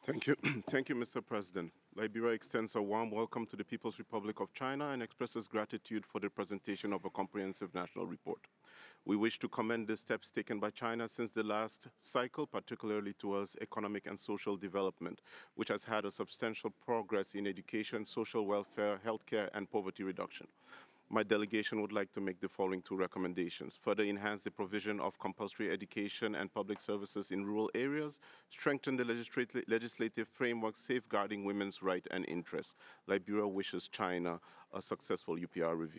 Thank you. Thank you, Mr. President. Liberia extends a warm welcome to the People's Republic of China and expresses gratitude for the presentation of a comprehensive national report. We wish to commend the steps taken by China since the last cycle, particularly towards economic and social development, which has had a substantial progress in education, social welfare, healthcare, and poverty reduction. My delegation would like to make the following two recommendations. Further enhance the provision of compulsory education and public services in rural areas, strengthen the legislative framework safeguarding women's rights and interests. Liberia wishes China a successful UPR review.